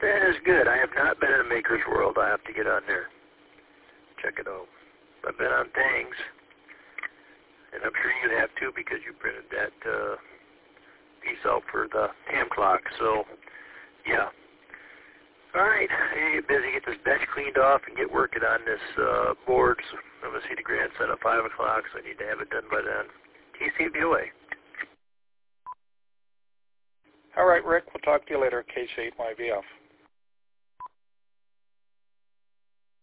That is good. I have not been in Maker's World. I have to get on there. Check it out. I've been on things, and I'm sure you have too because you printed that piece out for the ham clock. So, yeah. All right. I get busy, get this bench cleaned off, and get working on this board. So I'm going to see the grandson at 5 o'clock, so I need to have it done by then. TCBOA. All right, Rick. We'll talk to you later. K8 YVF.